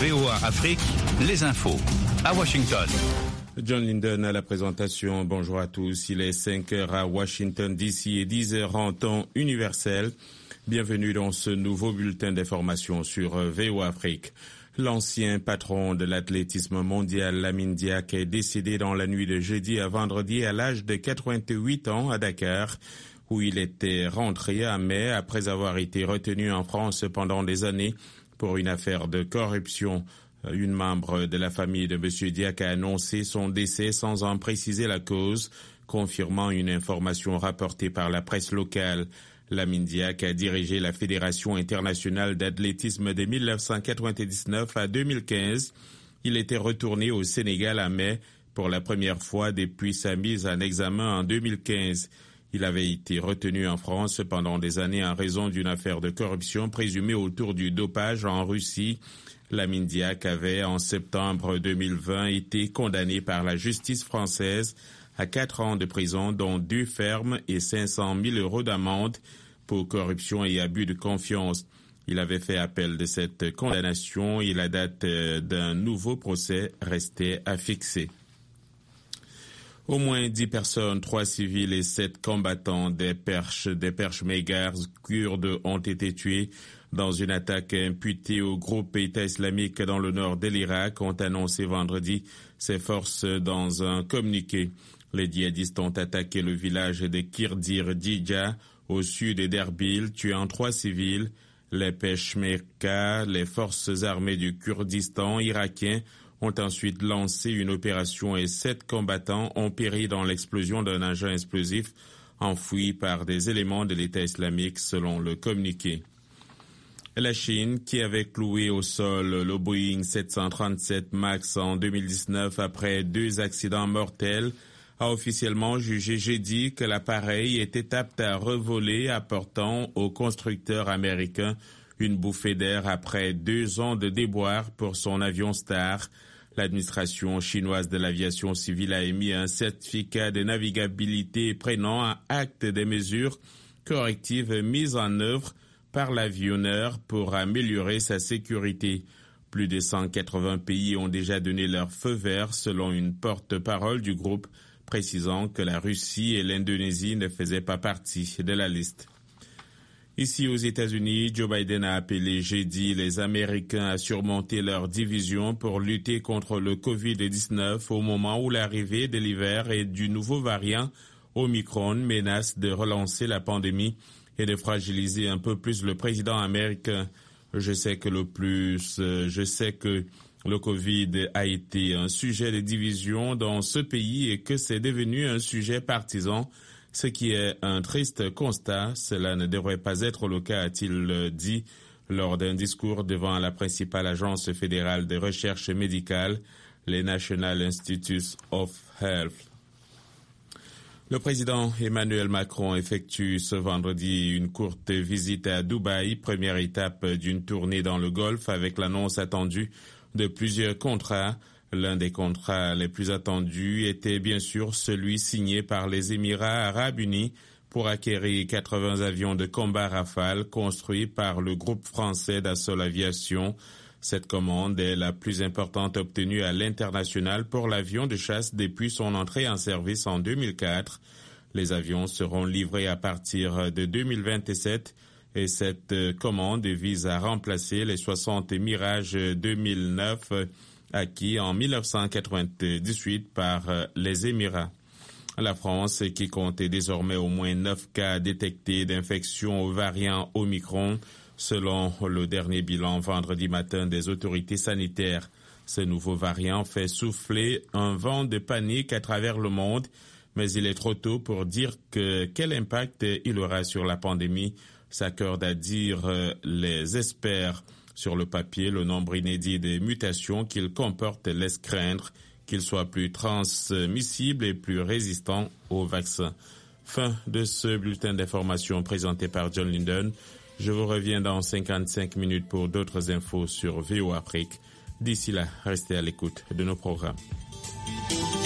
VOA Afrique, les infos à Washington. John Linden à la présentation. Bonjour à tous. Il est 5 heures à Washington DC et 10 heures en temps universel. Bienvenue dans ce nouveau bulletin d'information sur VOA Afrique. L'ancien patron de l'athlétisme mondial, Lamine Diack, est décédé dans la nuit de jeudi à vendredi à l'âge de 88 ans à Dakar, où il était rentré à mai après avoir été retenu en France pendant des années pour une affaire de corruption. Une membre de la famille de M. Diack a annoncé son décès sans en préciser la cause, confirmant une information rapportée par la presse locale. Lamine Diack a dirigé la Fédération internationale d'athlétisme de 1999 à 2015. Il était retourné au Sénégal à mai pour la première fois depuis sa mise en examen en 2015. Il avait été retenu en France pendant des années en raison d'une affaire de corruption présumée autour du dopage en Russie. Lamine Diack avait, en septembre 2020, été condamné par la justice française à 4 ans de prison, dont 2 fermes et 500 000 € d'amende pour corruption et abus de confiance. Il avait fait appel de cette condamnation et la date d'un nouveau procès restait à fixer. Au moins 10 personnes, 3 civils et 7 combattants des Peshmergas kurdes ont été tués dans une attaque imputée au groupe État islamique dans le nord de l'Irak, ont annoncé vendredi ses forces dans un communiqué. Les djihadistes ont attaqué le village de Kirdir Dija au sud d'Erbil, tuant 3 civils. Les Peshmerga, les forces armées du Kurdistan irakien, ont ensuite lancé une opération et 7 combattants ont péri dans l'explosion d'un engin explosif enfoui par des éléments de l'État islamique, selon le communiqué. La Chine, qui avait cloué au sol le Boeing 737 MAX en 2019 après 2 accidents mortels, a officiellement jugé jeudi que l'appareil était apte à revoler, apportant au constructeur américain une bouffée d'air après 2 ans de déboires pour son avion Star. L'administration chinoise de l'aviation civile a émis un certificat de navigabilité prenant acte des mesures correctives mises en œuvre par l'avionneur pour améliorer sa sécurité. Plus de 180 pays ont déjà donné leur feu vert, selon une porte-parole du groupe, précisant que la Russie et l'Indonésie ne faisaient pas partie de la liste. Ici aux États-Unis, Joe Biden a appelé jeudi les Américains à surmonter leur division pour lutter contre le Covid-19 au moment où l'arrivée de l'hiver et du nouveau variant Omicron menace de relancer la pandémie et de fragiliser un peu plus le président américain. Je sais que le Covid a été un sujet de division dans ce pays et que c'est devenu un sujet partisan, ce qui est un triste constat. Cela ne devrait pas être le cas, a-t-il dit lors d'un discours devant la principale agence fédérale de recherche médicale, les National Institutes of Health. Le président Emmanuel Macron effectue ce vendredi une courte visite à Dubaï, première étape d'une tournée dans le Golfe avec l'annonce attendue de plusieurs contrats. L'un des contrats les plus attendus était bien sûr celui signé par les Émirats arabes unis pour acquérir 80 avions de combat Rafale construits par le groupe français Dassault Aviation. Cette commande est la plus importante obtenue à l'international pour l'avion de chasse depuis son entrée en service en 2004. Les avions seront livrés à partir de 2027 et cette commande vise à remplacer les 60 Mirage 2009 acquis en 1998 par les Émirats. La France, qui comptait désormais au moins 9 cas détectés d'infection au variant Omicron, selon le dernier bilan vendredi matin des autorités sanitaires. Ce nouveau variant fait souffler un vent de panique à travers le monde, mais il est trop tôt pour dire quel impact il aura sur la pandémie, s'accordent à dire les experts. Sur le papier, le nombre inédit de mutations qu'il comporte laisse craindre qu'il soit plus transmissible et plus résistant au vaccin. Fin de ce bulletin d'information présenté par John Linden. Je vous reviens dans 55 minutes pour d'autres infos sur VOA Afrique. D'ici là, restez à l'écoute de nos programmes.